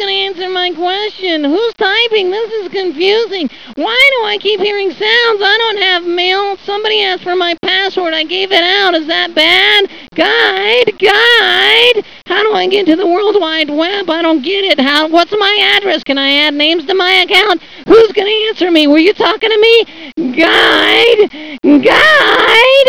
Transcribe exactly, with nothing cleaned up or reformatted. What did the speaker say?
to answer my question? Who's typing? This is confusing. Why do I keep hearing sounds? I don't have mail. Somebody asked for my password. I gave it out. Is that bad? Guide, guide. How do I get to the World Wide Web? I don't get it. How? What's my address? Can I add names to my account? Who's going to answer me? Were you talking to me? Guide, guide.